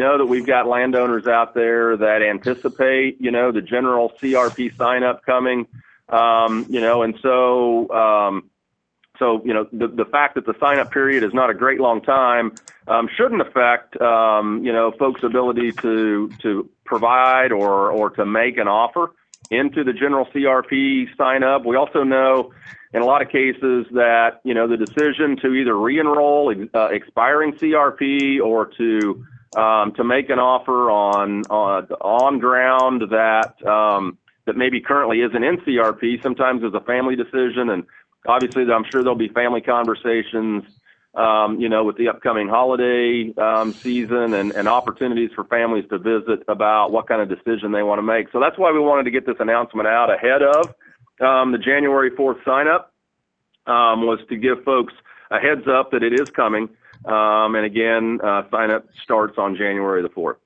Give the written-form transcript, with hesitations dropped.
know that we've got landowners out there that anticipate, the general CRP sign up coming, and so, the fact that the sign-up period is not a great long time shouldn't affect, folks' ability to provide or to make an offer into the general CRP sign-up. We also know in a lot of cases that, the decision to either re-enroll expiring CRP or to make an offer on ground that maybe currently isn't in CRP sometimes is a family decision. And obviously, I'm sure there'll be family conversations, with the upcoming holiday season and opportunities for families to visit about what kind of decision they want to make. So that's why we wanted to get this announcement out ahead of the January 4th sign-up, was to give folks a heads up that it is coming. And again, sign-up starts on January the 4th.